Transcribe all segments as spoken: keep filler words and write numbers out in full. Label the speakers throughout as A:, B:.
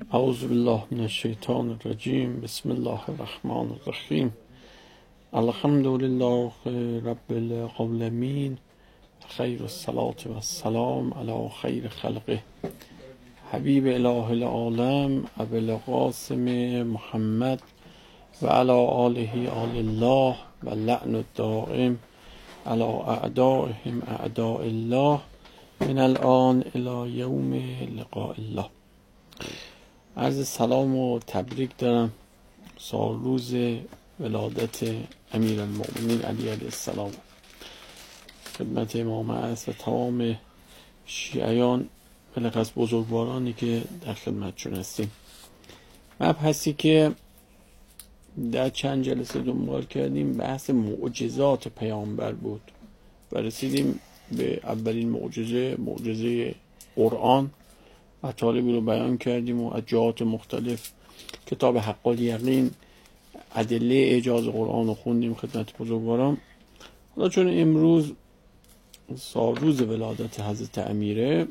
A: اعوذ بالله من الشیطان الرجیم. بسم الله الرحمن الرحیم. الحمد لله رب العالمین. خیر الصلاة و السلام علی خیر خلقه حبیب اله العالم ابو القاسم محمد و علی آله آل الله و لعن الدائم علی اعدائهم اعداء الله من الان الی یوم لقاء الله. عرض سلام و تبریک دارم سال روز ولادت امیرالمؤمنین علی علیه السلام خدمت امام عصر و تمام شیعیان بلخص بزرگوارانی که در خدمتشون هستیم. مبحثی که در چند جلسه دنبال کردیم بحث معجزات پیامبر بود و رسیدیم به اولین معجزه معجزه قرآن. مطالبی رو بیان کردیم و از جهات مختلف کتاب حق الیقین ادله اعجاز قرآن رو خوندیم خدمت بزرگواران. حالا چون امروز سال روز ولادت حضرت امیره،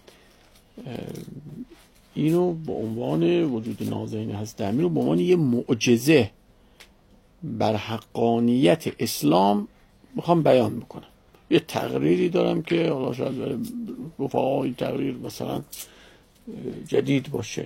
A: اینو به عنوان وجود نازنین حضرت امیر رو به عنوان یه معجزه بر حقانیت اسلام میخوام بیان بکنم. یه تقریری دارم که حالا شاید برای رفقای تقریر مثلا جدید باشه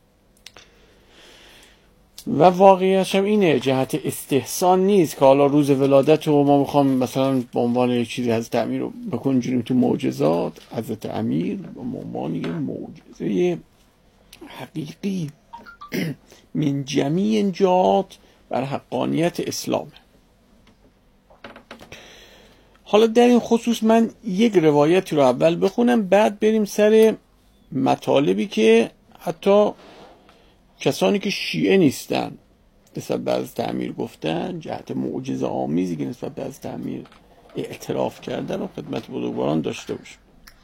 A: و واقعیتش هم اینه، جهت استحسان نیست که حالا روز ولادت رو ما میخوام مثلا به عنوان یک چیزی حضرت امیر رو بکنیم تو معجزات. حضرت امیر به عنوان یک معجزه حقیقی من جمیع جهات بر حقانیت اسلام. حالا در این خصوص من یک روایتی رو اول بخونم، بعد بریم سر مطالبی که حتی کسانی که شیعه نیستن نسبت به حضرت امیر گفتن، جهت معجزه آمیزی که نسبت به حضرت امیر اعتراف کردن و خدمت بزرگواران داشته باشیم.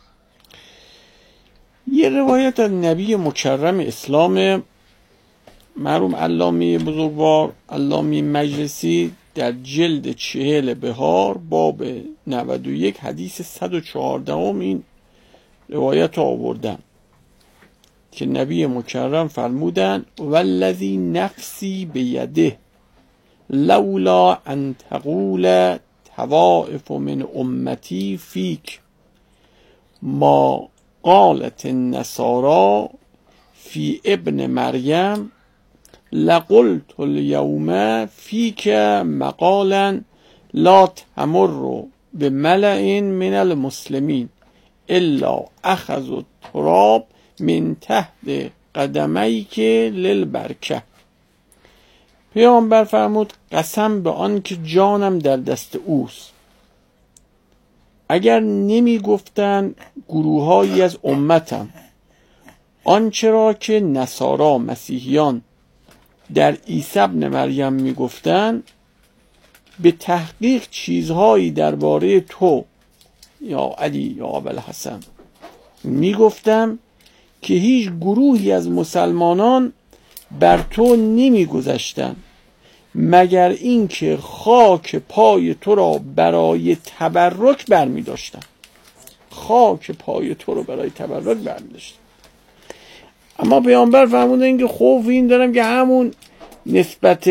A: یه روایت از نبی مکرم اسلام مرحوم علامه بزرگوار علامه مجلسی در جلد چهل بهار باب نود و یک حدیث صد و چهارده این روایت رو آوردن که نبی مکرم فرمودن والذی نفسی بیده لولا ان تقول طوائف من امتی فیک ما قالت النصارى فی ابن مریم لقلت اليوم فیک مقالا لا تمر بملئ من المسلمین الا اخذوا التراب من تحت قدمیک للبرکه. پیامبر فرمود قسم به آن که جانم در دست اوست، اگر نمی گفتن گروهایی از امتم آنچه را که نصارا مسیحیان در عیسی ابن مریم می گفتن، به تحقیق چیزهایی درباره تو یا علی یا ابوالحسن می گفتم که هیچ گروهی از مسلمانان بر تو نمی گذشتن مگر اینکه خاک پای تو را برای تبرک برمی داشتن. خاک پای تو را برای تبرک برمی داشتن. اما پیامبر فرمودن این که خوف این دارم که همون نسبت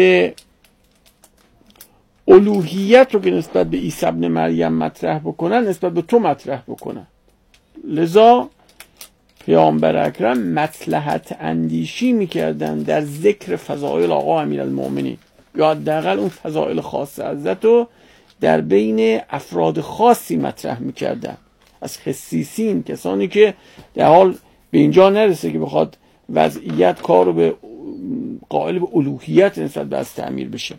A: الوهیت رو که نسبت به عیسی ابن مریم مطرح بکنن نسبت به تو مطرح بکنن. لذا پیامبر اکرم مصلحت اندیشی میکردن در ذکر فضائل آقا امیرالمؤمنین، یا حداقل اون فضائل خاص حضرت رو در بین افراد خاصی مطرح میکردن از خصیصین، کسانی که در حال به اینجا نرسه که بخواد وضعیت کار رو به قائل به الوهیت نسبت به حضرت امیر بشه.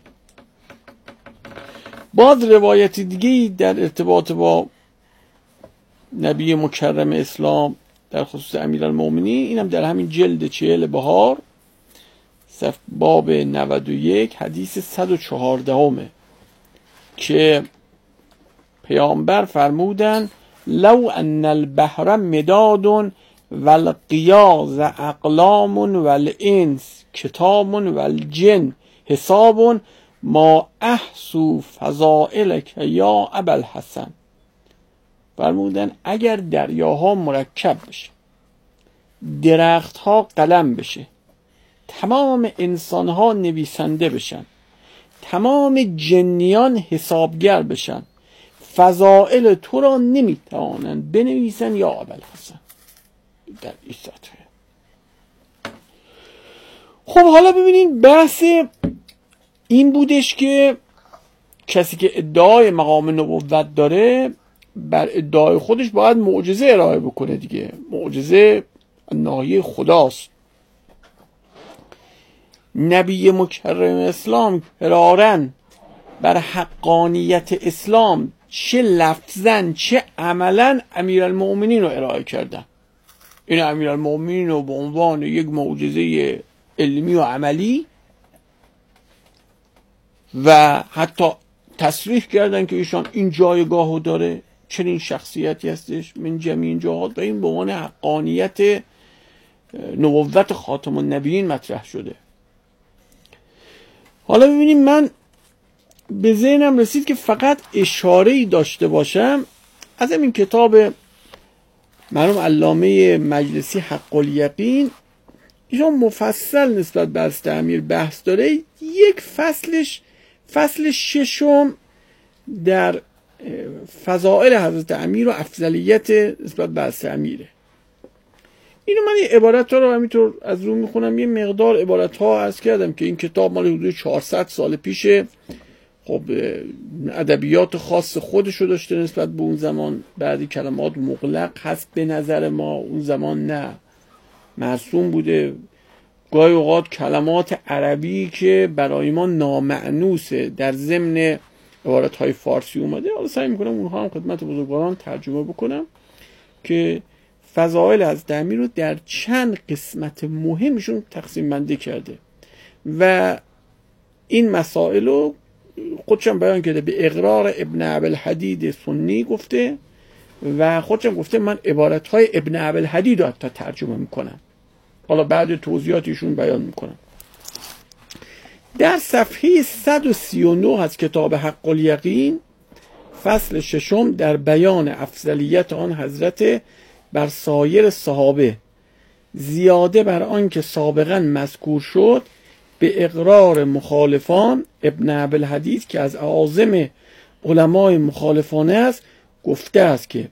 A: باز روایت دیگه در ارتباط با نبی مکرم اسلام در خصوص امیرالمؤمنین، اینم در همین جلد چهل بهار صف باب نود و یک حدیث صد و چهارده که پیامبر فرمودن لو ان البحر مداد والقیاز اقلام والانس کتاب والجن حساب ما احسو فضائلک یا ابوالحسن. فرمودن اگر دریاها مرکب بشه، درختها قلم بشه، تمام انسان ها نویسنده بشن، تمام جنیان حسابگر بشن، فضائل تو را نمیتوانند بنویسن یا ابوالحسن. در این سطح. خب حالا ببینید بحث این بودش که کسی که ادعای مقام نبوت داره بر ادعای خودش باید معجزه ارائه بکنه دیگه. معجزه ناحیه خداست. نبی مکرم اسلام قرارن بر حقانیت اسلام چه لفظن چه عملا امیرالمؤمنین رو ارائه کردن. این امیرالمؤمنین رو به عنوان یک معجزه علمی و عملی و حتی تصریح کردن که ایشان این جایگاهو داره، چنین شخصیتی هستش من جمیع جهات، و این به عنوان حقانیت نبوت خاتم النبیین مطرح شده. حالا ببینیم، من به ذهنم رسید که فقط اشاره‌ای داشته باشم از این کتاب مرحوم علامه مجلسی حق الیقین. ایشون مفصل نسبت به استعمیر بحث داره. یک فصلش فصل ششم در فضائل حضرت امیر و افضلیت نسبت به استعمیره. اینو من یه عبارت ها رو همینطور از رو میخونم، یه مقدار عبارت ها عرض کردم که این کتاب مال حدود چهارصد سال پیشه. خب ادبیات خاص خودشو داشته نسبت به اون زمان. بعضی کلمات مغلق هست به نظر ما، اون زمان نه، مرسوم بوده. گاهی اوقات کلمات عربی که برای ما نامعنوسه در ضمن عبارت های فارسی اومده. حالا سعی میکنم اونها هم خدمت بزرگواران ترجمه بکنم که فضائل از امیر رو در چند قسمت مهمشون تقسیم بندی کرده و این مسائل رو خودشم بیان کرده. به اقرار ابن ابوالحدید سنی گفته و خودشم گفته من عبارت های ابن ابوالحدید رو حتی ترجمه میکنم. حالا بعد توضیحاتشون بیان میکنم. در صفحه صد و سی و نه از کتاب حق الیقین فصل ششم در بیان افضلیت آن حضرت بر سایر صحابه، زیاده بر آن که سابقا مذکور شد، به اقرار مخالفان ابن ابوالحدید که از اعاظم علمای مخالفانه است، گفته است که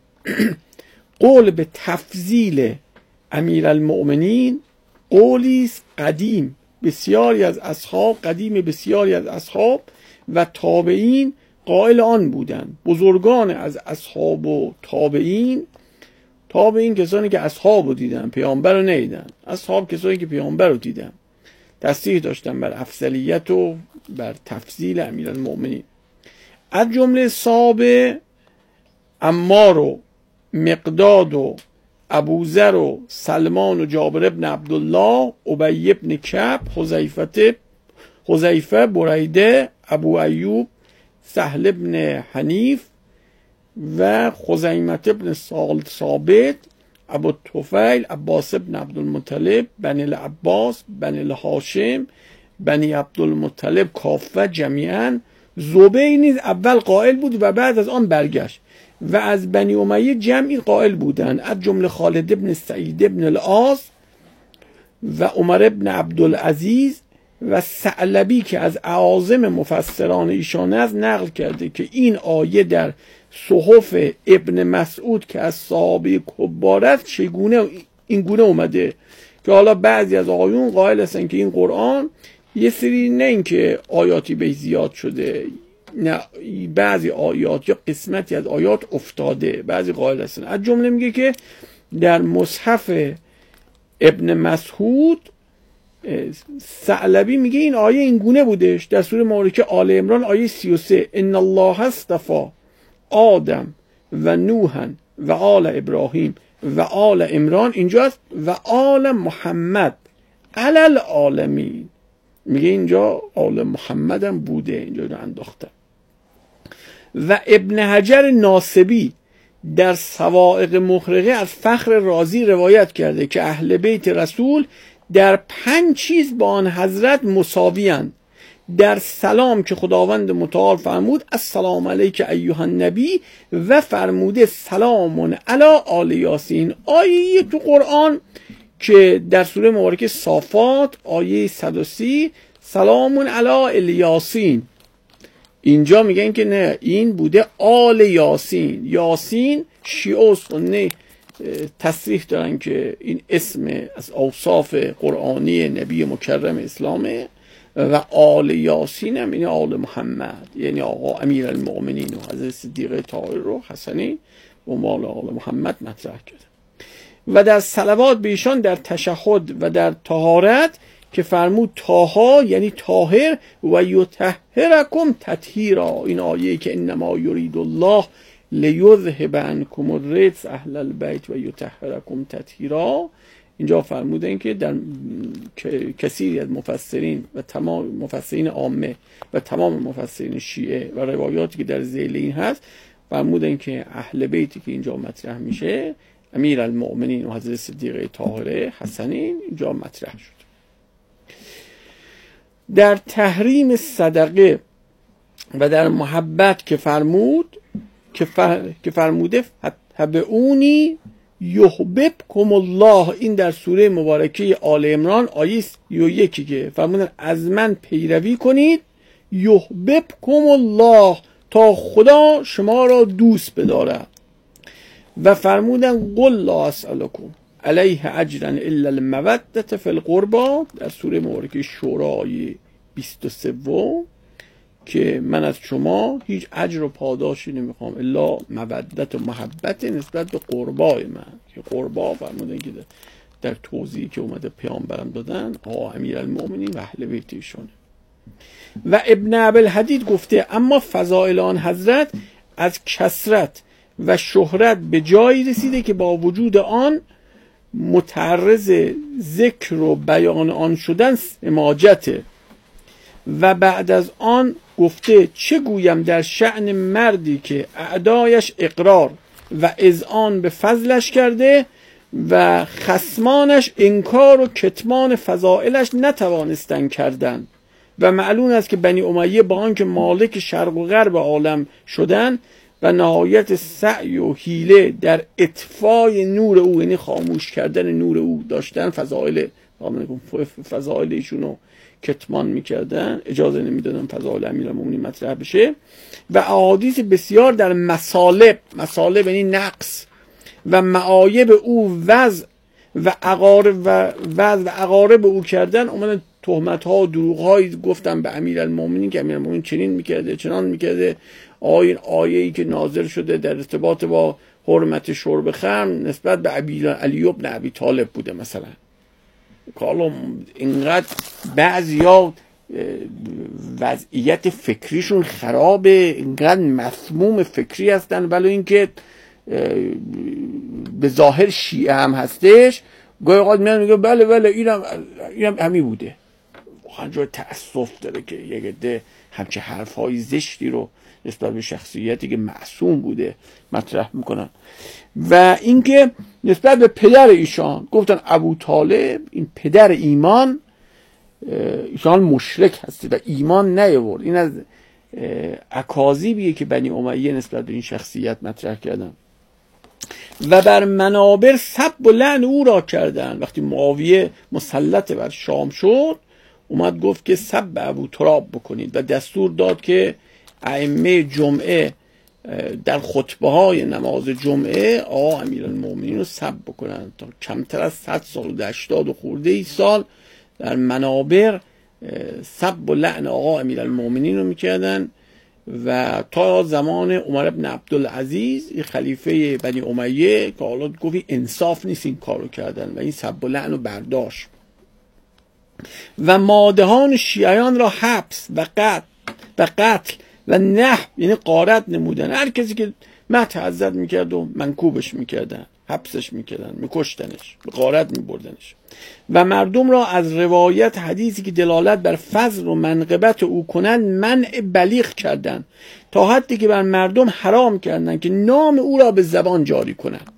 A: قول به تفضیل امیرالمؤمنین قولی است قدیم بسیاری از اصحاب قدیم بسیاری از اصحاب و تابعین قائل آن بودند. بزرگان از اصحاب و تابعین، تابعین کسانی که اصحاب رو دیدن پیامبر رو ندیدن، اصحاب کسانی که پیامبر رو دیدن، تصریح داشتن بر افضلیت و بر تفضیل امیرالمؤمنین. از جمله صحابه عمار و مقداد و ابوذر و سلمان و جابر ابن عبدالله، ابی ابن کعب، حذیفه حذیفه بریده، ابو ایوب، سهل ابن حنیف و خزیمه ابن ثابت، ابو طفیل، عباس ابن عبدالمطلب، بنی العباس، بنی الهاشم، بنی عبدالمطلب کافه جمیعا. زبیر نیز اول قائل بود و بعد از آن برگشت و از بنی امیه جمعی قائل بودند، از جمله خالد ابن سعید ابن العاص و عمر ابن عبدالعزیز و ثعلبی که از اعاظم مفسران ایشان است نقل کرده که این آیه در صحف ابن مسعود که از صحابه کبار است چگونه این گونه اومده که حالا بعضی از آقایون قائل هستن که این قرآن یه سری نه اینکه آیاتی به زیاد شده، نه بعضی آیات یا قسمتی از آیات افتاده، بعضی قائل هستن. از جمله میگه که در مصحف ابن مسعود ثعلبی میگه این آیه این گونه بودش در سوره مبارکه آل عمران آیه سی و سه، ان الله اصطفى آدم و نوحا و آل ابراهیم و آل عمران، اینجاست و آل محمد علی العالمین، میگه اینجا آل محمد هم بوده، اینجا رو انداخته. و ابن حجر ناصبی در صواعق مخرقه از فخر رازی روایت کرده که اهل بیت رسول در پنج چیز با آن حضرت مساوی‌اند. در سلام که خداوند متعال فرمود السلام علیک ایها النبی و فرموده سلام علی آل یاسین. آیه تو قرآن که در سوره مبارکه صافات آیه صد و سی سلام علی الیاسین، اینجا میگن که نه این بوده آل یاسین. یاسین شیعه و سنی تصریح دارن که این اسم از اوصاف قرآنی نبی مکرم اسلامه و آل یاسین هم یعنی آل محمد، یعنی آقا امیر المؤمنین و حضرت صدیق طاهر و حسنی و مال آل محمد مطرح کرد. و در صلوات به ایشان در تشهد و در طهارت که فرمود طاها یعنی طاهر و یطهرکم تطهیرا، این آیه که انما یرید الله لیذهب عنکم الرجس اهل البیت و یطهرکم تطهیرا، اینجا فرمودن که در کثیری از مفسرین و تمام مفسرین عامه و تمام مفسرین شیعه و روایاتی که در ذیل این هست فرمودن که اهل بیتی که اینجا مطرح میشه امیر المؤمنین و حضرت صدیق طاهره حسنین اینجا مطرح شد. در تحریم صدقه و در محبت که فرمود که, فر... که فرموده فتبعونی یحببکم الله، این در سوره مبارکه آل عمران آیه سی و یک که فرمودن از من پیروی کنید یحببکم الله تا خدا شما را دوست بدارد. و فرمودن قل لا اسألکم علیه اجرا الا المودة فی القربى در سوره مبارکه شورا آیه بیست و سه که من از شما هیچ اجر و پاداشی نمیخوام الا مودت و محبت نسبت به قربای من، که قربا فرمودن که در توضیحی که اومده پیامبرم دادن آقا امیرالمؤمنین و اهل بیت ایشونه. و ابن ابوالحدید گفته اما فضائل آن حضرت از کثرت و شهرت به جایی رسیده که با وجود آن متعرض ذکر و بیان آن شدن سماجته. و بعد از آن گفته چه گویم در شأن مردی که اعدایش اقرار و اذعان به فضلش کرده و خصمانش انکار و کتمان فضائلش نتوانستن کردن. و معلوم است که بنی امیه با آنکه مالک شرق و غرب عالم شدن و نهایت سعی و حیله در اطفای نور او یعنی خاموش کردن نور او داشتن، فضائل فضائل ایشونو کتمان میکردن، اجازه نمیدادن فضائل امیرالمومنین مطرح بشه. و احادیث بسیار در مصالب، مصالب یعنی نقص و معایب او وضع و عقارب و وضع و عقارب او کردن اومدن تهمت ها و دروغ هایی گفتن به امیرالمومنین که امیرالمومنین چنین میکرده چنان میکرده. آیه آیه‌ای که نازل شده در ارتباط با حرمت شرب خمر نسبت به علی بن ابی طالب بوده مثلا. حالا اینقدر بعضیا وضعیت فکریشون خرابه، اینقدر مسموم فکری هستن، ولی اینکه به ظاهر شیعه هم هستش گاهی اوقات میاد میگه بله بله اینم اینم همین بوده. واقعا جای تأسف داره که یک عده همچه حرفای زشتی رو نسبت به شخصیتی که معصوم بوده مطرح میکنن. و اینکه نسبت به پدر ایشان گفتن ابو طالب این پدر ایمان، ایشان مشرک هستی و ایمان نیاورد. این از اکاذیبیه که بنی امیه نسبت به این شخصیت مطرح کردن و بر منابر سب و لعن او را کردن. وقتی معاویه مسلط بر شام شد اومد گفت که سب ابو تراب بکنید و دستور داد که ائمه جمعه در خطبه های نماز جمعه آقا امیرالمومنین رو سب بکنن. تا کمتر از صد سال و هشتاد و خورده ای سال در منابر سب و لعن آقا امیرالمومنین رو میکردن و تا زمان عمر بن عبدالعزیز خلیفه بنی امیه که حالا گفتی انصاف نیست این کارو کردن و این سب و لعن رو برداشت. و مادهان شیعیان را حبس و قتل و قتل و نحب یعنی غارت نمودن. هر کسی که مدح حضرت میکرد و منکوبش میکردن، حبسش میکردن، میکشتنش، به غارت میبردنش. و مردم را از روایت حدیثی که دلالت بر فضل و منقبت او کنند منع بلیغ کردند تا حدی که بر مردم حرام کردند که نام او را به زبان جاری کنند.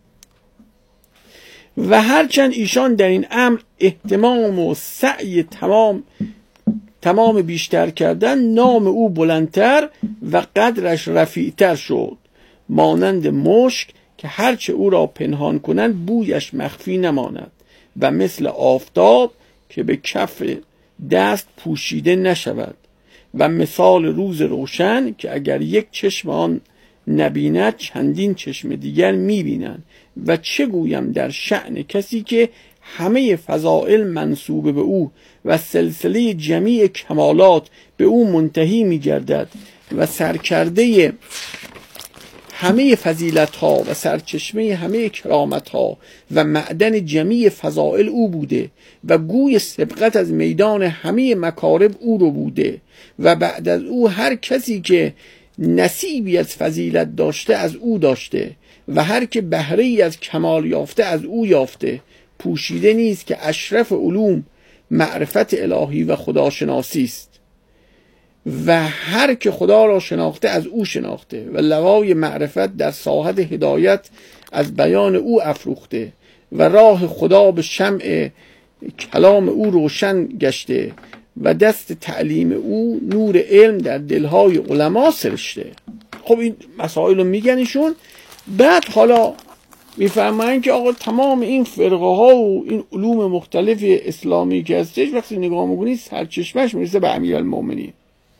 A: و هرچند ایشان در این امر اهتمام و سعی تمام تمام بیشتر کردن، نام او بلندتر و قدرش رفیعتر شد، مانند مشک که هرچه او را پنهان کنند بویش مخفی نماند و مثل آفتاب که به کف دست پوشیده نشود و مثال روز روشن که اگر یک چشم آن نبیند چندین چشم دیگر میبینند. و چه گویم در شأن کسی که همه فضائل منسوب به او و سلسله جمیع کمالات به او منتهی میگردد و سرکرده همه فضیلت ها و سرچشمه همه کرامت ها و معدن جمیع فضائل او بوده و گوی سبقت از میدان همه مکارم او رو بوده و بعد از او هر کسی که نصیبی از فضیلت داشته از او داشته و هر که بهره ای از کمال یافته از او یافته. پوشیده نیست که اشرف علوم معرفت الهی و خداشناسی است و هر که خدا را شناخته از او شناخته و لوای معرفت در ساحت هدایت از بیان او افروخته و راه خدا به شمع کلام او روشن گشته و دست تعلیم او نور علم در دلهای علما سرشته. خب این مسائل رو میگن ایشون. بعد حالا میفرمایند که آقا تمام این فرقه ها و این علوم مختلف اسلامی که هستش وقتی نگاه میکنید سرچشمش میرسه به امیرالمومنین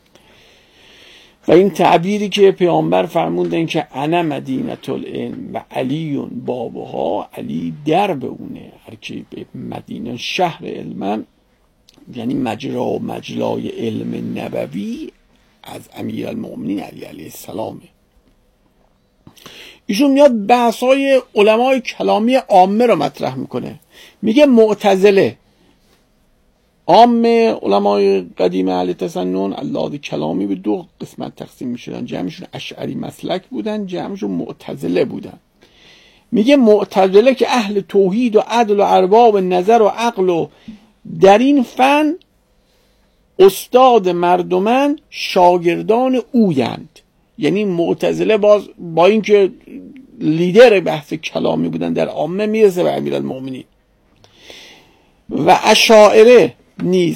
A: و این تعبیری که پیامبر فرموندن که انا مدینه العلم و علیون بابها، علی درب اونه. هر کی به مدینه شهر علم یعنی مجرا و مجلای علم نبوی از امیرالمومنین علی علیه السلامه. ایشون میاد بحثای علمای کلامی عامه رو مطرح میکنه. میگه معتزله عامه علمای قدیم اهل تسنن اللحاظ کلامی به دو قسمت تقسیم میشدن. جمعشون اشعری مسلک بودن، جمعشون معتزله بودن. میگه معتزله که اهل توحید و عدل و ارباب نظر و عقل و در این فن استاد مردمن شاگردان اویند. یعنی معتزله باز با اینکه لیدر بحث کلامی بودن در عامه میرسه به امیرالمومنین. و اشاعره نیز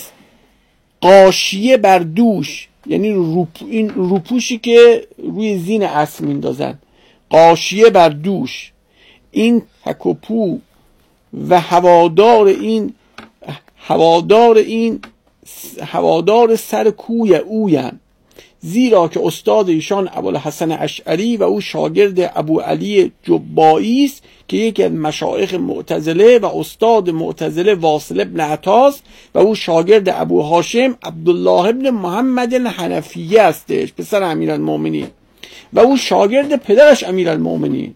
A: غاشیه بر دوش، یعنی روپ این روپوشی که روی زین اسب میندازن، غاشیه بر دوش، این تک و پو و هوادار این هوادار این هوادار سر کوی اویند. زیرا که استاد ایشان ابوالحسن اشعری و او شاگرد ابو علی جبایی است که یکی از مشایخ معتزله و استاد معتزله واصل ابن عطاست و او شاگرد ابو هاشم عبدالله ابن محمد الحنفیه استش، پسر امیرالمومنین، و او شاگرد پدرش امیرالمومنین.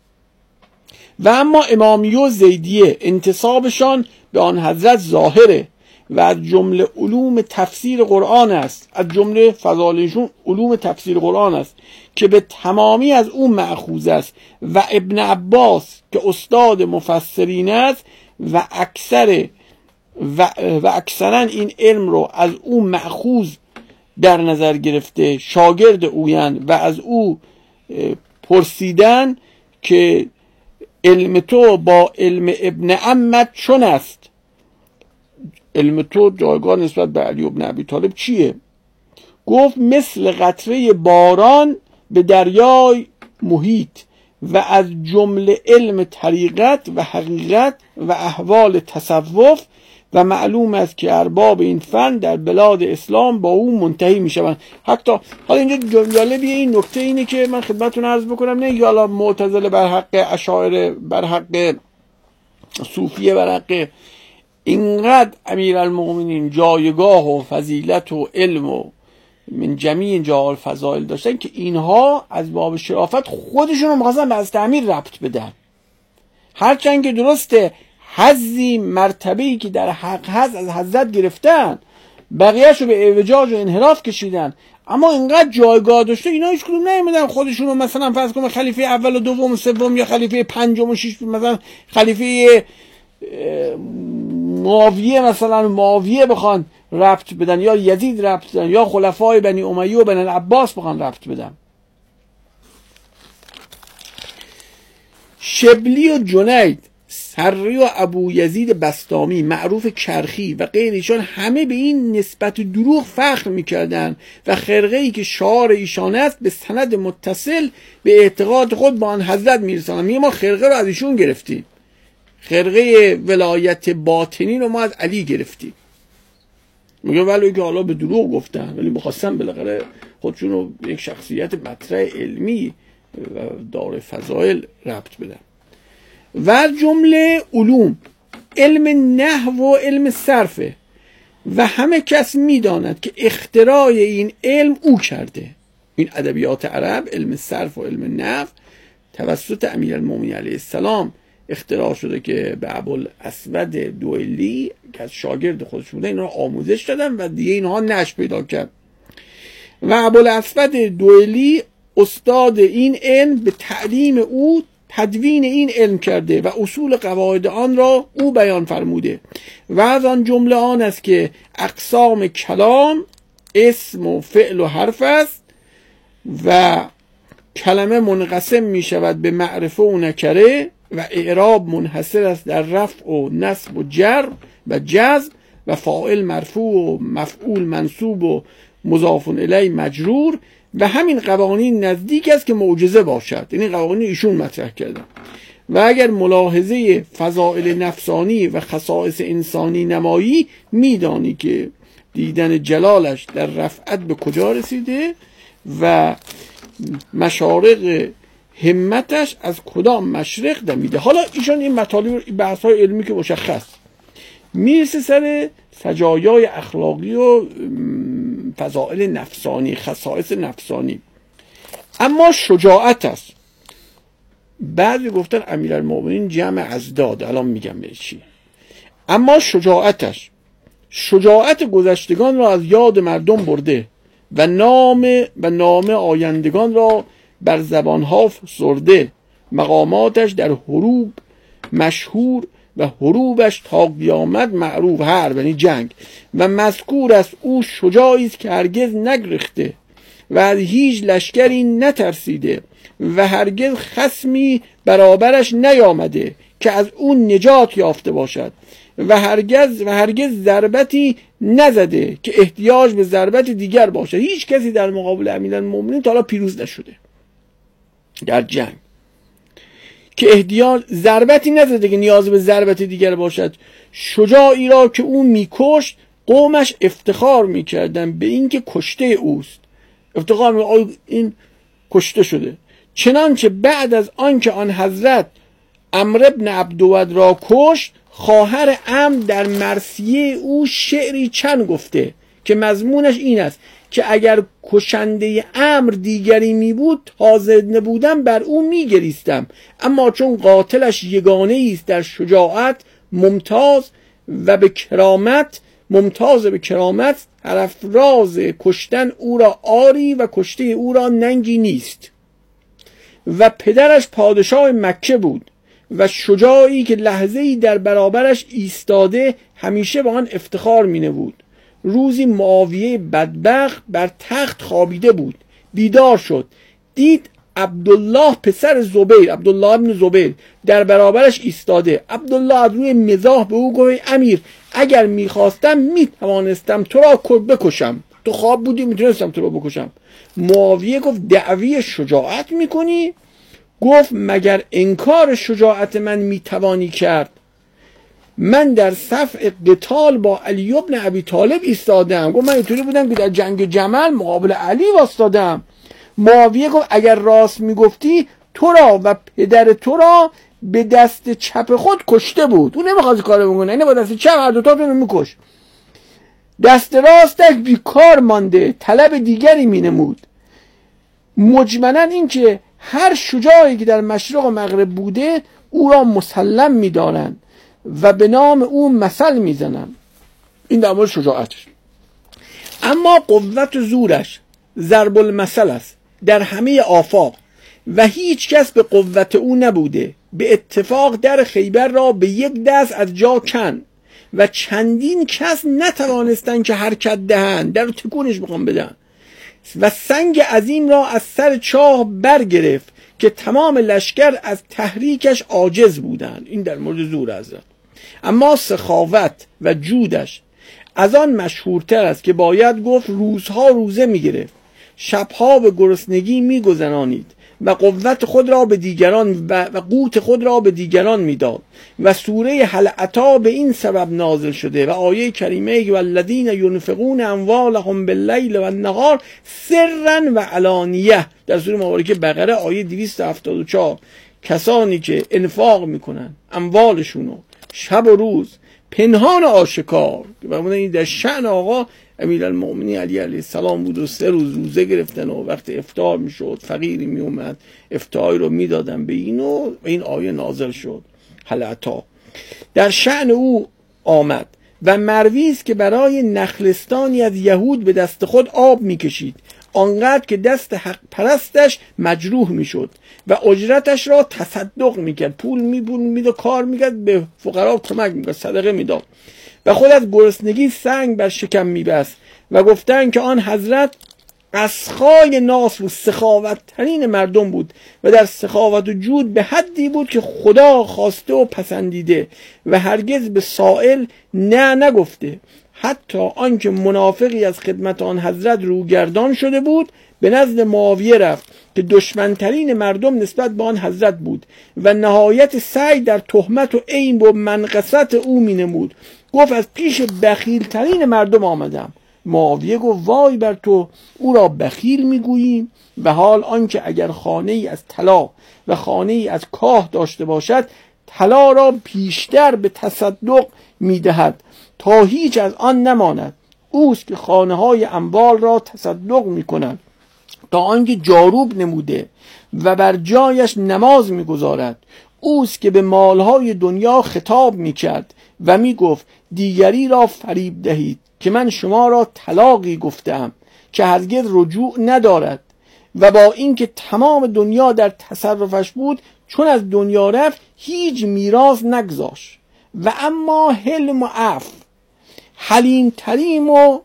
A: و اما امامیه و زیدیه انتسابشان به آن حضرت ظاهره و از جمله علوم تفسیر قرآن است، از جمله فضائلشون علوم تفسیر قرآن است که به تمامی از اون مأخوذ است. و ابن عباس که استاد مفسرین است و اکثر و, و اکثرا این علم رو از او مأخوذ در نظر گرفته، شاگرد اویند و از او پرسیدن که علم تو با علم ابن عمت چون است؟ علم تو جایگاه نسبت به علی ابن ابی طالب چیه؟ گفت مثل قطره باران به دریای محیط و از جمله علم طریقت و حقیقت و احوال تصوف و معلوم است که ارباب این فن در بلاد اسلام با اون منتهی می شوند. حتی حالا اینجا جالبیه این نکته اینه که من خدمتتون عرض بکنم، نه یالا معتزله بر حق، اشاعره بر حق، صوفیه بر حق. اینقدر امیرالمومنین جایگاه و فضیلت و علم و من جمیع جاهل فضائل داشتن که اینها از باب شرافت خودشون رو می‌خواستن به حضرت امیر ربط بدن. هرچند که درسته حظی مرتبه‌ای که در حق هست از حضرت گرفتن، بقیه‌اش رو به اعوجاج و انحراف کشیدن، اما اینقدر جایگاه داشته اینا هیچ کدوم نمیدن خودشون رو مثلا فرض کنم خلیفه اول و دوم و سوم یا خلیفه پنجم و ششم، مثلا خلیفه معاویه مثلا معاویه بخوان ربط بدن یا یزید ربط بدن یا خلفای بنی امیه و بنی العباس بخوان ربط بدن. شبلی و جنید سری و ابو یزید بسطامی معروف کرخی و غیرشان همه به این نسبت دروغ فخر میکردن و خرقه ای که شعار ایشان است به سند متصل به اعتقاد خود با آن حضرت میرسانند. میگه ما خرقه رو از ایشون گرفتیم. خرقه ولایت باطنی رو ما از علی گرفتیم. میگه ولی که حالا به دروغ گفتن، ولی میخواستن بالاخره خودشون رو یک شخصیت مطرح علمی و دار فضائل ربط بدن. و جمله علوم علم نحو و علم صرفه و همه کس میداند که اختراع این علم او کرده. این ادبیات عرب، علم صرف و علم نحو توسط امیرالمومنین علیه السلام اختراع شده که به ابوالاسود دوئلی که از شاگرد خودش بوده اینا رو آموزش دادن و دیگه اینها نشر پیدا کرد. و ابوالاسود دوئلی استاد این علم به تعلیم او تدوین این علم کرده و اصول قواعد آن را او بیان فرموده. و از آن جمله آن است که اقسام کلام اسم و فعل و حرف است و کلمه منقسم می شود به معرفه و نکره و اعراب منحصر است در رفع و نصب و جر و جزم و فاعل مرفوع و مفعول منصوب و مضاف الیه مجرور و همین قوانین نزدیک است که معجزه باشد. یعنی قوانین ایشون مطرح کردن. و اگر ملاحظه فضائل نفسانی و خصائص انسانی نمایی میدانی که دیدن جلالش در رفعت به کجا رسیده و مشارق همتش از کدام مشرق دمیده. حالا ایشان این مطالب بحث های علمی که مشخص میرسه سر سجایای اخلاقی و فضائل نفسانی، خصائص نفسانی. اما شجاعت است. بعضی گفتن امیرالمومنین جمع ازداد، الان میگم به چی. اما شجاعتش شجاعت گذشتگان را از یاد مردم برده و نام و نام آیندگان را بر زبانها فسرده. مقاماتش در حروب مشهور و حروبش تا قیامت معروف، حرب یعنی جنگ. و مذکور است او شجاعی است که هرگز نگرخته و از هیچ لشکری نترسیده و هرگز خصمی برابرش نیامده که از اون نجات یافته باشد و هرگز و هرگز ضربتی نزده که احتیاج به ضربت دیگر باشد. هیچ کسی در مقابل امیرالمومنین تا حالا پیروز نشده در جنگ که احتیاج ضربتی نزده که نیاز به ضربت دیگر باشد. شجاعی را که او میکشت قومش افتخار میکردن به اینکه کشته اوست. افتخار می این کشته شده. چنانچه بعد از آنکه آن حضرت عمرو بن عبدود را کشت، خواهر عم در مرثیه او شعری چند گفته که مضمونش این است که اگر کشنده امر دیگری می بود تازه نبودم بر او می گریستم، اما چون قاتلش یگانه است در شجاعت ممتاز و به کرامت ممتاز به کرامت طرفراز کشتن او را آری و کشته او را ننگی نیست. و پدرش پادشاه مکه بود و شجاعی که لحظه‌ای در برابرش ایستاده همیشه به آن افتخار می نمود. روزی معاویه بدبخت بر تخت خوابیده بود، بیدار شد، دید عبدالله پسر زبیر، عبدالله ابن زبیر در برابرش ایستاده. عبدالله از روی مزاح به او گفت امیر اگر میخواستم میتوانستم تو را بکشم، تو خواب بودی میتونستم تو را بکشم. معاویه گفت دعوی شجاعت میکنی؟ گفت مگر انکار شجاعت من میتوانی کرد؟ من در صف قتال با علی بن ابی طالب ایستادم. گفت من اینطوری بودم که در جنگ جمل مقابل علی وایستادم. معاویه گفت اگر راست میگفتی تو را و پدر تو را به دست چپ خود کشته بود. اون نمیخواست کارو بکنه، اینه با دست چپ هر دو تا رو میکش. دست راستش بیکار مانده، طلب دیگری مینمود. مجملا این که هر شجاعی که در مشرق و مغرب بوده او را مسلم میدارند و به نام او مثل میزنند. این در مورد شجاعتش. اما قوت و زورش ضرب المثل است در همه آفاق و هیچ کس به قوت او نبوده. به اتفاق در خیبر را به یک دست از جا کن و چندین کس نتوانستند که حرکت دهند، در تکونش بخوام بدن، و سنگ عظیم را از سر چاه برگرفت که تمام لشکر از تحریکش عاجز بودند. این در مورد زور حضرت. اما سخاوت و جودش از آن مشهورتر است که باید گفت روزها روزه میگرفت، شبها به گرسنگی میگذرانید و قوت خود را به دیگران و قوت خود را به دیگران میداد و سوره هل اتی به این سبب نازل شده و آیه کریمه والذین ينفقون اموالهم باللیل و النهار سرا و علانیه در سوره مبارکه بقره آیه دویست و هفتاد و چهار. کسانی که انفاق میکنن اموالشونو شب و روز پنهان و آشکار و این در شأن آقا امیرالمؤمنین علی علیه السلام بود و سه روز روزه گرفتن و وقت افطار میشد فقیری میومد افطاری رو میدادن به این و این آیه نازل شد هل اتی در شأن او آمد و مروی است که برای نخلستانی از یهود به دست خود آب میکشید آنقدر که دست حق پرستش مجروح میشد و اجرتش را تصدق میکرد پول میبول میده کار میکرد به فقرا کمک میکرد صدقه میداد و خود از گرسنگی سنگ بر شکم میبست و گفتند که آن حضرت اسخای ناس و سخاوت ترین مردم بود و در سخاوت و جود به حدی بود که خدا خواسته و پسندیده و هرگز به سائل نه نگفته. حتی آنکه منافقی از خدمت آن حضرت روگردان شده بود به نزد معاویه رفت که دشمنترین مردم نسبت به آن حضرت بود و نهایت سعی در تهمت و عیب و منقصت او می نمود. گفت از پیش بخیل ترین مردم آمدم. معاویه گفت وای بر تو، او را بخیل میگوییم و حال آنکه اگر خانه ای از طلا و خانه ای از کاه داشته باشد طلا را پیشتر به تصدق میدهد تا هیچ از آن نماند. اوست که خانه های اموال را تصدق میکنند تا آنکه جاروب نموده و بر جایش نماز میگذارد. اوست که به مالهای دنیا خطاب میکرد و میگفت دیگری را فریب دهید که من شما را طلاقی گفتم که هرگز رجوع ندارد و با اینکه تمام دنیا در تصرفش بود چون از دنیا رفت هیچ میراث نگذاشت. و اما حلم و عفو، حلیم ترین و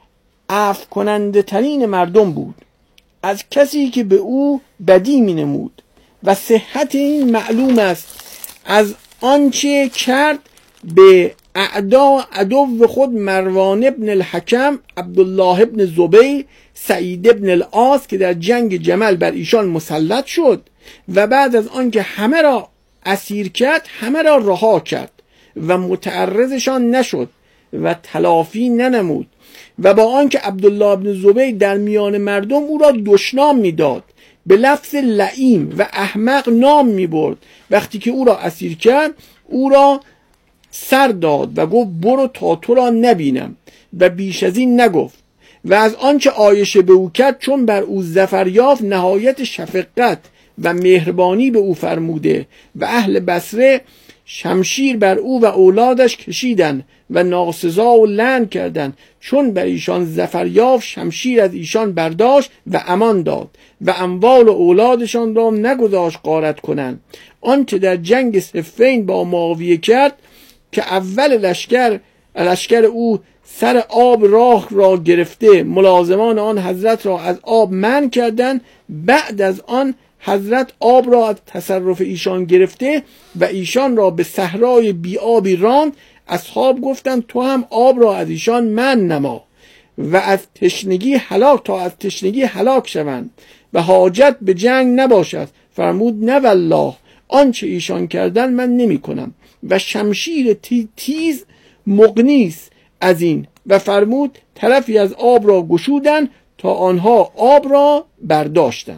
A: عفو کننده ترین مردم بود از کسی که به او بدی می نمود و صحت این معلوم است از آنچه کرد به اعدا عدو خود مروان ابن الحکم، عبدالله ابن زبیر، سعید ابن العاص که در جنگ جمل بر ایشان مسلط شد و بعد از آنکه همه را اسیر کرد همه را رها کرد و متعرضشان نشد و تلافی ننمود و با آنکه عبدالله ابن زبیر در میان مردم او را دشنام میداد به لفظ لعیم و احمق نام میبرد. وقتی که او را اسیر کرد او را سر داد و گفت برو تا تو را نبینم و بیش از این نگفت و از آنچه عایشه به او کرد چون بر او ظفر یافت نهایت شفقت و مهربانی به او فرموده و اهل بصره شمشیر بر او و اولادش کشیدن و ناسزا و لعن کردند. چون بر ایشان ظفر یافت شمشیر از ایشان برداشت و امان داد و اموال و اولادشان را نگذاشت غارت کنند. آنچه در جنگ صفین با معاویه کرد که اول لشکر لشکر او سر آب راه را گرفته ملازمان آن حضرت را از آب منع کردند، بعد از آن حضرت آب را از تصرف ایشان گرفته و ایشان را به صحرای بی آبی راند. اصحاب گفتند تو هم آب را از ایشان منع نما و از تشنگی هلاک تا از تشنگی هلاک شوند و حاجت به جنگ نباشد. فرمود نه والله آنچه ایشان کردن من نمی کنم و شمشیر تیز مغنیست از این و فرمود طرفی از آب را گشودن تا آنها آب را برداشتند.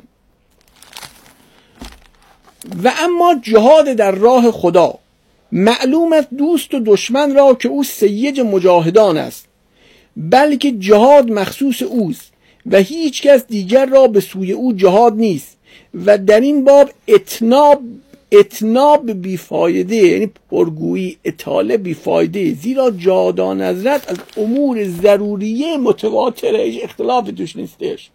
A: و اما جهاد در راه خدا معلوم است دوست و دشمن را که او سید مجاهدان است، بلکه جهاد مخصوص اوست و هیچ کس دیگر را به سوی او جهاد نیست و در این باب اتناب اتناب بیفایده یعنی پرگویی اطاله بیفایده، زیرا جهادان حضرت از امور ضروریه متواتره هیچ اختلاف توش نیستش.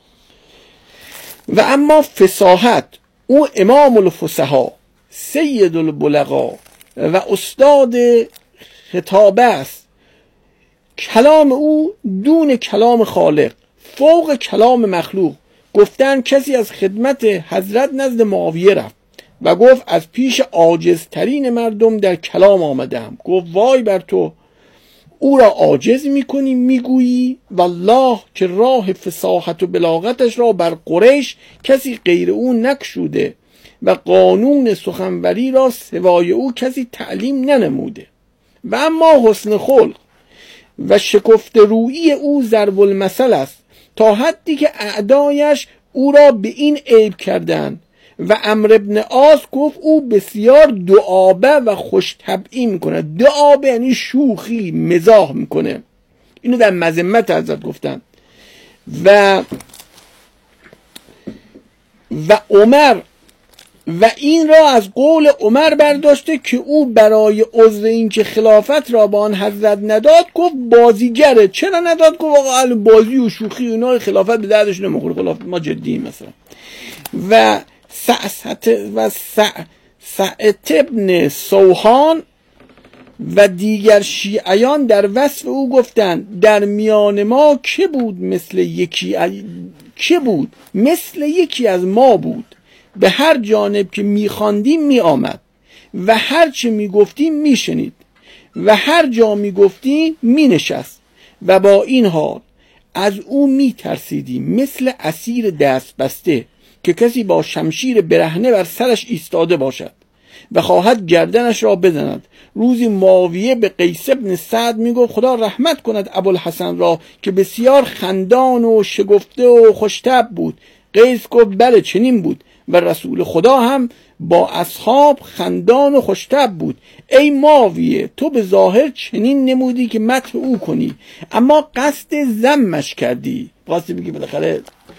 A: و اما فصاحت او امام الفصحا سید البلغا و استاد خطابه است. کلام او دون کلام خالق فوق کلام مخلوق. گفتن کسی از خدمت حضرت نزد معاویه رفت و گفت از پیش عاجزترین مردم در کلام آمدم. گفت وای بر تو، او را عاجز میکنی، میگویی والله که راه فصاحت و بلاغتش را بر قریش کسی غیر او نکشوده و قانون سخنوری را سوای او کسی تعلیم ننموده. و اما حسن خلق و شکفت رویی او ضرب المثل است، تا حدی که اعدایش او را به این عیب کردند. و عمرو بن عاص گفت او بسیار دعابه و خوش طبعی میکنه. دعابه یعنی شوخی، مزاح میکنه. اینو در مذمت حضرت گفتن. و و عمر و این را از قول عمر برداشته که او برای عذر این که خلافت را به آن حضرت نداد گفت بازیگره. چرا نداد؟ گفت آقا بازی و شوخی اینا خلافت به دردش نمیخوره، خلافت ما جدی مثلا. و سعت و سعت ابن سوحان و دیگر شیعیان در وصف او گفتند در میان ما که بود مثل یکی که بود مثل یکی از ما بود، به هر جانب که میخواندیم میآمد و هر چه میگفتیم میشنید و هر جا میگفتیم مینشست و با این حال از او میترسیدیم مثل اسیر دست بسته که کسی با شمشیر برهنه بر سرش ایستاده باشد و خواهد گردنش را بزند. روزی معاویه به قیس بن سعد میگفت خدا رحمت کند ابوالحسن را که بسیار خندان و شگفته و خوشطبع بود. قیس گفت بله چنین بود و رسول خدا هم با اصحاب خندان و خوشطبع بود. ای معاویه تو به ظاهر چنین نمودی که مدح او کنی، اما قصد ذمش کردی. قصد بگی بالاخره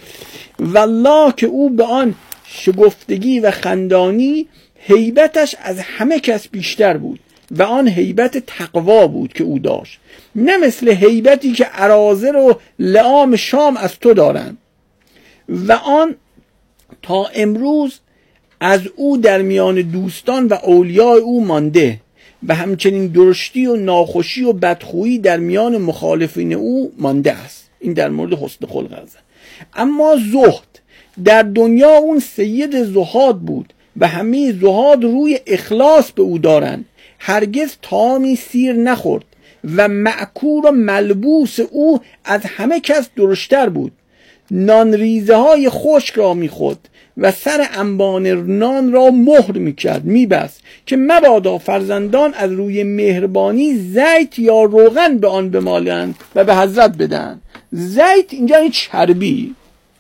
A: والله که او به آن شگفتگی و خندانی هیبتش از همه کس بیشتر بود و آن هیبت تقوا بود که او داشت، نه مثل هیبتی که اراذل و لعام شام از تو دارند. و آن تا امروز از او در میان دوستان و اولیاء او مانده و همچنین درشتی و ناخوشی و بدخویی در میان مخالفین او مانده است. این در مورد حسن خلق است. اما زهد در دنیا اون سید زهاد بود و همه زهاد روی اخلاص به او دارند. هرگز طعامی سیر نخورد و مأکول و ملبوس او از همه کس درشتر بود. نان ریزه های خشک را میخورد و سر انبان نان را مهر میکرد میبست که مبادا فرزندان از روی مهربانی زیت یا روغن به آن بمالند و به حضرت بدن. زیت اینجا این چربی.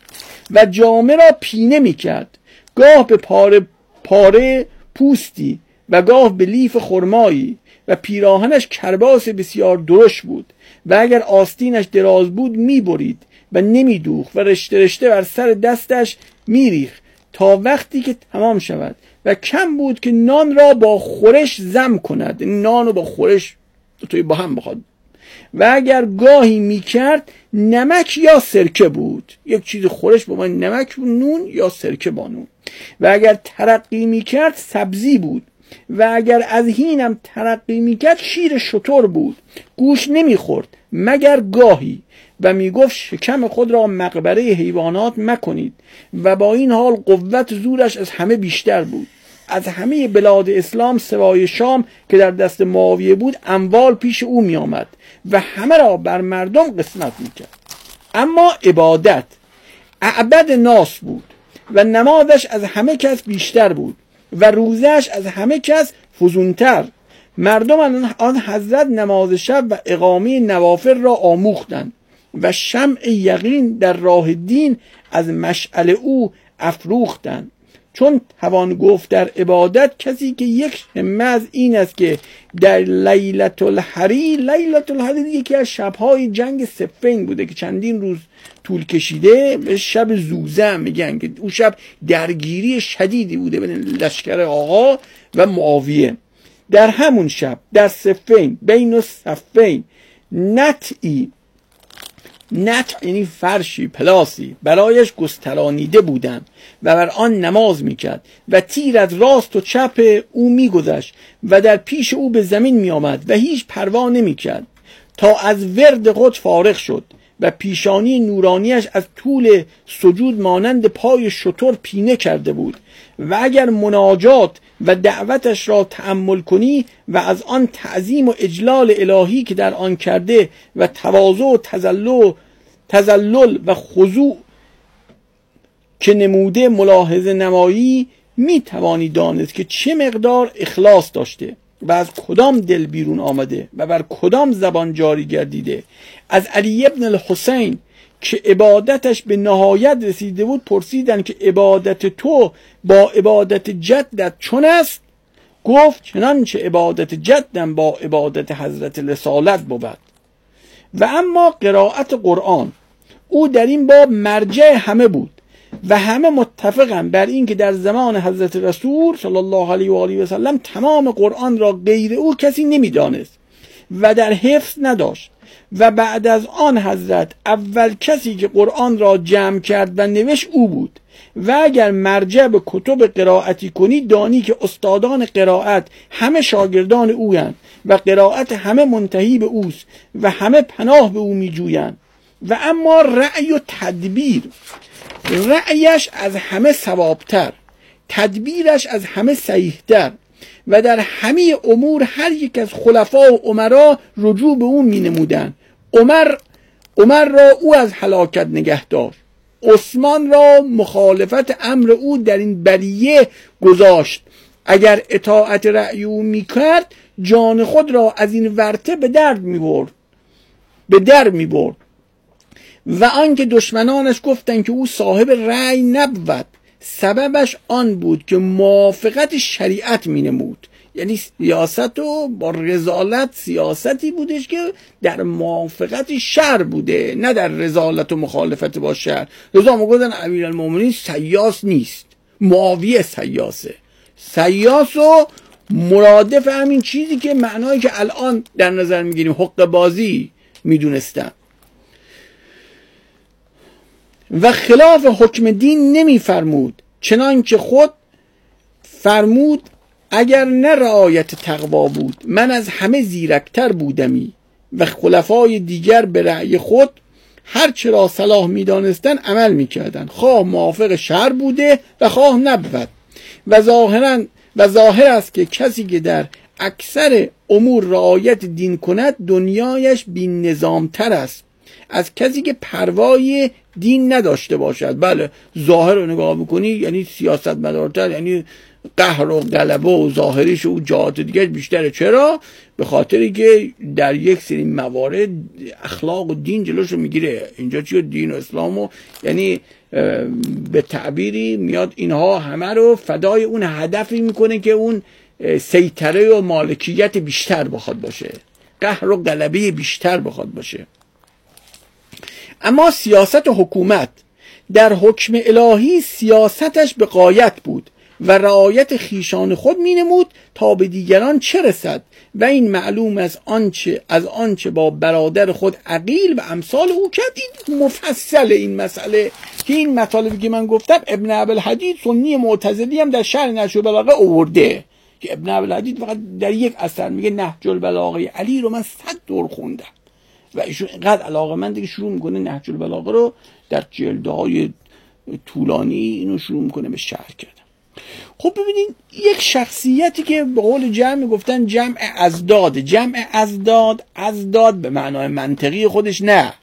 A: و جامه را پینه میکرد، گاه به پاره پاره پوستی و گاه به لیف خرمایی و پیراهنش کرباس بسیار درشت بود و اگر آستینش دراز بود میبرید و نمیدوخت و رشته رشته بر سر دستش میریخت تا وقتی که تمام شود و کم بود که نان را با خورش زم کند، نان رو با خورش توی با هم بخواد. و اگر گاهی میکرد نمک یا سرکه بود، یک چیز خورش با من نمک و نون یا سرکه با نون. و اگر ترقی میکرد سبزی بود و اگر از هینم ترقی میکرد شیر شتر بود. گوش نمیخورد مگر گاهی و میگفت شکم خود را مقبره حیوانات مکنید و با این حال قوت زورش از همه بیشتر بود. از همه بلاد اسلام سوای شام که در دست معاویه بود اموال پیش او می آمد و همه را بر مردم قسمت می کرد. اما عبادت اعبد ناس بود و نمازش از همه کس بیشتر بود و روزش از همه کس فزونتر. مردم آن حضرت نماز شب و اقامه نوافل را آموختند و شمع یقین در راه دین از مشعل او افروختند. چون توان گفت در عبادت کسی که یک همه از این است که در لیلة الحریر، لیلة الحریر یکی از شبهای جنگ صفین بوده که چندین روز طول کشیده، به شب زوزه میگن که اون شب درگیری شدیدی بوده بین لشکر آقا و معاویه. در همون شب در صفین بین الصفین نطعی، نطع یعنی فرشی پلاسی برایش گسترانیده بودند و بر آن نماز میکرد و تیر از راست و چپ او میگذشت و در پیش او به زمین میآمد و هیچ پروا نمیکرد تا از ورد خود فارغ شد و پیشانی نورانیش از طول سجود مانند پای شتر پینه کرده بود و اگر مناجات و دعوتش را تأمل کنی و از آن تعظیم و اجلال الهی که در آن کرده و تواضع و تذلل تذلل و خضوع که نموده ملاحظه نمایی، می توانی دانست که چه مقدار اخلاص داشته و از کدام دل بیرون آمده و بر کدام زبان جاری گردیده. از علی ابن الحسین که عبادتش به نهایت رسیده بود پرسیدن که عبادت تو با عبادت جدت چون است؟ گفت چنانچه عبادت جدم با عبادت حضرت رسالت بود. و اما قرائت قرآن، او در این باب مرجع همه بود و همه متفقن بر این که در زمان حضرت رسول صلی الله علیه و آله و سلم تمام قرآن را غیر او کسی نمیدانست و در حفظ نداشت و بعد از آن حضرت اول کسی که قرآن را جمع کرد و نوشت او بود. و اگر مرجع به کتب قرائتی کنی دانی که استادان قرائت همه شاگردان اویند و قرائت همه منتهی به اوست و همه پناه به او می جویند. و اما رأی و تدبیر، رأیش از همه ثوابتر، تدبیرش از همه صحیحتر و در همه امور هر یک از خلفا و امرا رجوع به او می نمودن. عمر عمر را او از هلاکت نگه داشت، عثمان را مخالفت امر او در این بریه گذاشت. اگر اطاعت رأی او می کرد جان خود را از این ورطه به درد می برد به در می برد. و آنکه دشمنانش گفتند که او صاحب رأی نبود، سببش آن بود که موافقت شریعت می نمود. یعنی سیاست و با رذالت سیاستی بودش که در موافقت شر بوده، نه در رذالت و مخالفت با شر. رضا میگفتن امیرالمومنین سیاس نیست، معاویه سیاسه. سیاس و مرادف همین چیزی که معنایی که الان در نظر میگیریم حق بازی میدونستن. و خلاف حکم دین نمی فرمود، چنانکه خود فرمود اگر نه رعایت تقوا بود من از همه زیرکتر بودمی. و خلفای دیگر به رأی خود هر چرا صلاح می دانستن عمل می کردن، خواه موافق شر بوده و خواه نبود. و ظاهرا و ظاهر است که کسی که در اکثر امور رعایت دین کند دنیایش بی نظام تر است از کسی که پروای دین نداشته باشد. بله ظاهر رو نگاه بکنی یعنی سیاست مدارتر، یعنی قهر و غلبه و ظاهریش و جهات دیگه بیشتره. چرا؟ به خاطری که در یک سری موارد اخلاق و دین جلوشو میگیره. اینجا چیه؟ دین و اسلام و یعنی به تعبیری میاد اینها همه رو فدای اون هدفی میکنه که اون سیطره و مالکیت بیشتر بخواد باشه، قهر و غلبه بیشتر بخواد باشه. اما سیاست و حکومت در حکم الهی سیاستش به غایت بود و رعایت خیشان خود می نمود تا به دیگران چه رسد. و این معلوم از آنچه از آنچه با برادر خود عقیل و امثال او کردید. مفصل این مسئله که این مطالبی که من گفتم ابن ابوالحدید سنی معتزلی هم در شرح نهج البلاغه آورده که ابن ابوالحدید فقط در یک اثر میگه نهج البلاغه علی رو من صد دور خوندم و ایشون اینقدر علاقه‌منده که شروع میکنه نهج البلاغه رو در جلدهای طولانی اینو شروع میکنه به شرح کردن. خب ببینین یک شخصیتی که به قول جمع گفتن جمع ازداد، جمع ازداد ازداد به معنای منطقی خودش نه،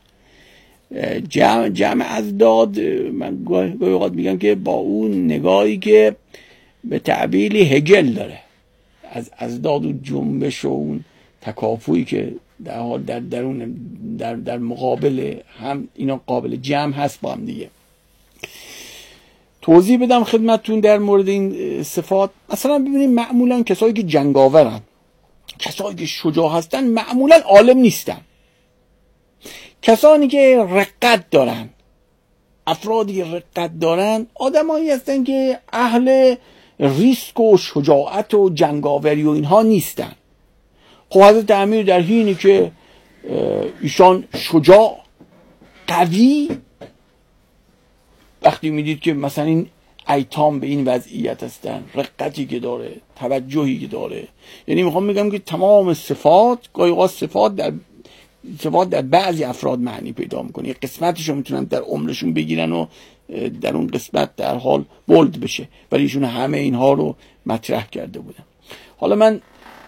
A: جمع جمع ازداد من گاهی اوقات میگم که با اون نگاهی که به تعبیری هگل داره از ازداد و جنبش و اون تکافویی که در حال در درون در در مقابل هم اینا قابل جمع هست با هم دیگه. توضیح بدم خدمتتون در مورد این صفات. مثلا ببینید معمولا کسایی که جنگاورن، کسایی که شجاع هستن معمولا عالم نیستن. کسانی که رقت دارن، افرادی که رقت دارن آدمایی هستن که اهل ریسک و شجاعت و جنگاوری و اینها نیستن. خب حضرت امیر در حینی که ایشان شجاع قوی، وقتی میدید که مثلا این ایتام به این وضعیت هستن، رقتی که داره، توجهی که داره، یعنی میخوام بگم که تمام صفات، گاهی اوقات صفات در
B: فقط در بعضی افراد معنی پیدا میکنه. یک قسمتش رو میتونن در عمرشون بگیرن و در اون قسمت در حال بولد بشه، ولی ایشون همه اینها رو مطرح کرده بودن. حالا من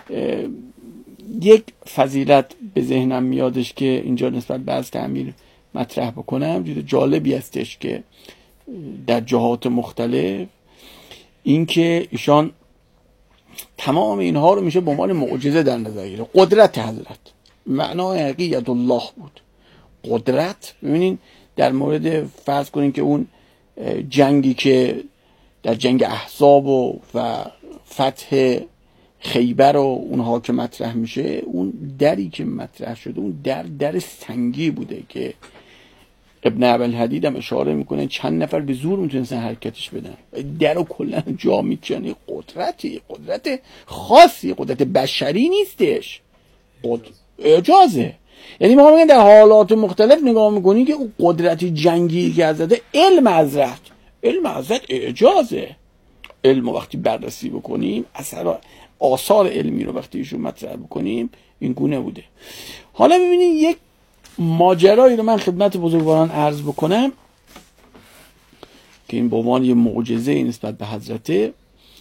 B: یک فضیلت به ذهنم میادش که اینجا نسبت به از تعمیر مطرح بکنم، چیز جالبی هستش که در جهات مختلف این که ایشان تمام اینها رو میشه به عنوان معجزه در نظر گرفت. قدرت حضرت معنای حقیقی ید الله بود. قدرت، ببینین در مورد فرض کنین که اون جنگی که در جنگ احزاب و, و فتح خیبر و اونها که مطرح میشه، اون دری که مطرح شده اون در در سنگی بوده که ابن ابوالحدید هم اشاره میکنه چند نفر به زور میتونستن حرکتش بدن، در رو کلا جا میکنه. قدرتی قدرت خاصی، قدرت بشری نیستش، قدرت اعجازه. یعنی ما میگن در حالات مختلف نگاه میکنی که اون قدرت جنگی که حضرت، علم حضرت علم حضرت اعجازه. علم وقتی بررسی بکنیم، اثر آثار علمی رو وقتی ایشون مطرح بکنیم، این گونه بوده. حالا ببینید یک ماجرایی رو من خدمت بزرگواران عرض بکنم که این به عنوان یه معجزه نسبت به حضرت. یه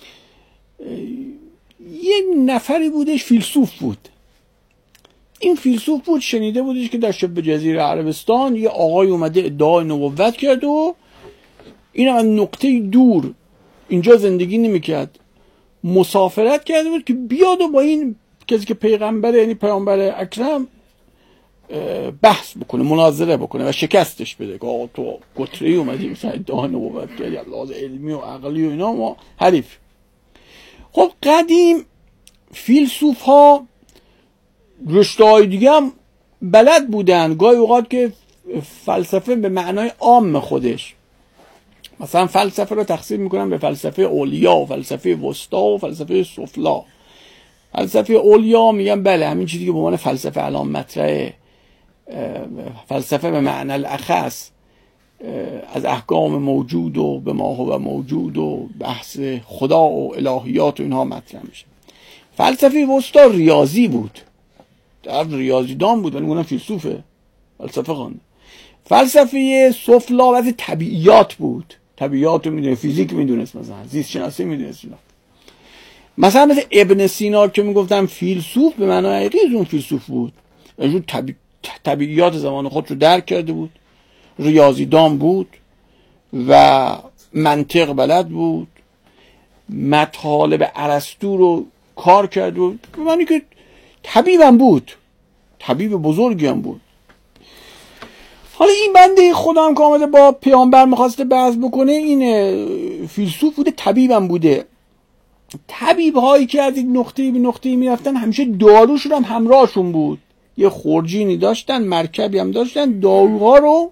B: نفری بودش فیلسوف بود. این فیلسوف بود شنیده بودش که در شبه جزیره عربستان یه آقای اومده ادعای نبوت کرد و این از نقطه دور اینجا زندگی نمی‌کرد، مسافرت کرده بود که بیاد و با این کسی که پیغمبر، یعنی پیامبر اکرم، بحث بکنه، مناظره بکنه و شکستش بده که آقا تو گتری اومدی مثلا ادعای نبوت کردی، لحاظ علمی و عقلی و اینا ما حریف. خب قدیم فیلسوف ها رشته های دیگه هم بلد بودن، گاهی اوقات که فلسفه به معنای عام خودش، مثلا فلسفه رو تقسیم میکنن به فلسفه اولیا و فلسفه وسطا و فلسفه سفلا. فلسفه اولیا میگن بله همین چیزی که به عنوان فلسفه الان مطرحه، فلسفه به معنی الاخص از احکام موجود و به ما هو موجود و بحث خدا و الهیات و اینها مطرح میشه. فلسفه وسطا ریاضی بود، در ریاضیدان بود ولی اونم فیلسوفه، فلسفه خوانده. فلسفه سفلا واسه طبیعیات بود، طبیعیات رو میدونه، فیزیک میدونست، مثلا زیست شناسی میدونست. مثلا مثل ابن سینا که میگفتم فیلسوف به معنای حقیقی اون فیلسوف بود، یعنی طبیع... طبیعیات زمان خود رو درک کرده بود، ریاضیدان بود و منطق بلد بود، مطالب ارسطو رو کار کرد و به معنی که طبیبم بود، طبیب بزرگی هم بود. حالا این بنده خدا هم که آمده با پیامبر میخواسته بحث بکنه، این فیلسوف بوده، طبیبم بوده. طبیب هایی که از این نقطه‌ای به نقطه‌ای میرفتن همیشه داروشون هم همراهشون بود، یه خورجینی داشتن، مرکبی هم داشتن، داروها رو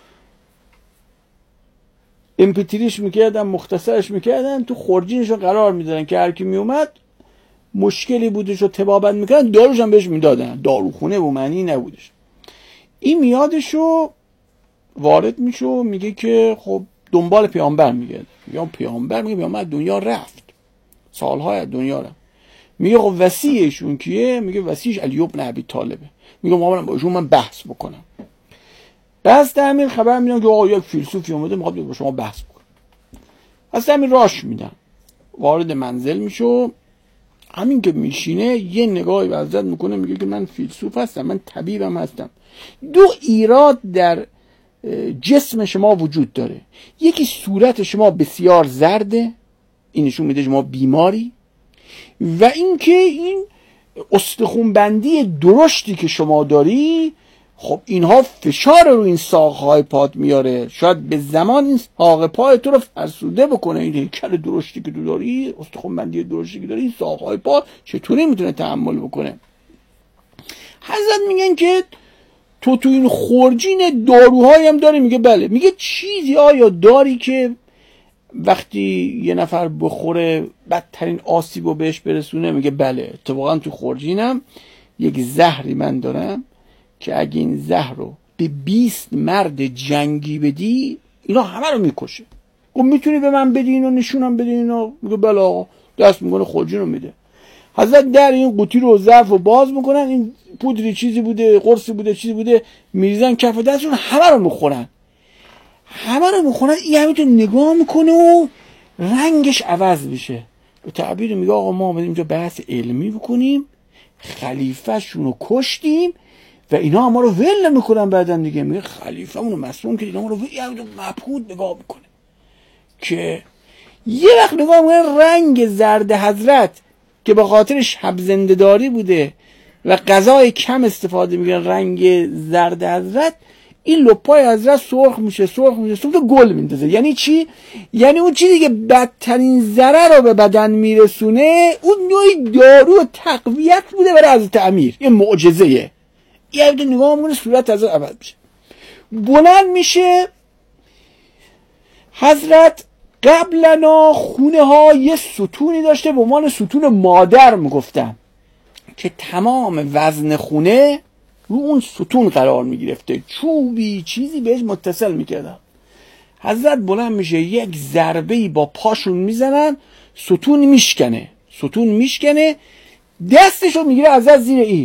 B: امپتریش میکردن، مختصرش میکردن، تو خورجینشون قرار میدادن که هر کی میومد مشکلی بودش رو طبابت میکردن، داروش هم بهش میدادن. داروخونه و معنی نبودش. این میادشو وارد میشه و میگه که خب دنبال پیامبر میگه، یا پیامبر میگه پیامبر دنیا رفت، سالهای از دنیا رفت. میگه خب وصیشون کیه؟ میگه وصیش علی ابن ابی طالبه. میگه ما با شما من بحث بکنم. بس تعمیر خبر میدن که آقا یک فیلسوفی اومده میخواد با شما بحث بکنه. پس تعمیر راش میدن، وارد منزل میشه و همین که میشینه یه نگاهی به حضرت میکنه، میگه که من فیلسوف هستم، من طبیبم هستم. دو ایراد در جسم شما وجود داره، یکی صورت شما بسیار زرده، این نشون میده شما بیماری، و اینکه این استخونبندی درشتی که شما داری، خب اینها فشار رو این ساقهای پات میاره، شاید به زمان این ساق پای تو رو فرسوده بکنه. این هیکل درشتی که تو داری، استخونبندی درشتی که داری، این ساقهای پا چطوری میتونه تحمل بکنه؟ حضرت میگن که تو تو این خورجین داروهایی هم داری؟ میگه بله. میگه چیزی آیا داری که وقتی یه نفر بخوره بدترین آسیب رو بهش برسونه؟ میگه بله، اتفاقا تو خورجینم یک زهری من دارم که اگه این زهر رو به بیست مرد جنگی بدی اینا همه رو میکشه. گفت میتونی به من بدی اینو، نشونم بدی اینو؟ میگه بله آقا. دست میکنه خورجین رو میده. حضرت در این قوطی رو ظرف رو باز میکنن، این پودری چیزی بوده، قرصی بوده، چیزی بوده، میریزن کف دستشون، همه رو میخورن همه رو میخورن این همینطور نگاه میکنه و رنگش عوض میشه. به تعبیر میگه آقا ما آمدیم اینجا بحث علمی بکنیم، خلیفه شون رو کشتیم و اینا ما رو ول نمیکنن. بعدن دیگه میگه خلیفه مونو مسئول که اینا ما رو ول مبهوت نگاه میکنه که یه وقت نگاه میکنه رنگ زرد حضرت که به خاطر شب زنده‌داری بوده و غذای کم استفاده میکنه، رنگ زرد حضرت، این لپای حضرت سرخ میشه سرخ میشه سرخ گل میندازه. یعنی چی؟ یعنی اون چیزی که بدترین ضرر رو به بدن میرسونه اون نوعی دارو و تقویت بوده برای حضرت امیر. یه معجزه‌ایه. یه وقت نگاه میکنه صورت حضرت عوض میشه، بلند میشه. حضرت قبلنا خونه ها یه ستونی داشته به عنوان ستون مادر میگفتن که تمام وزن خونه رو اون ستون قرار میگرفته، چوبی چیزی بهش متصل میکردن. حضرت بلند میشه یک ضربه‌ای با پاشون میزنن، ستون میشکنه ستون میشکنه دستشو میگیره حضرت زیر این،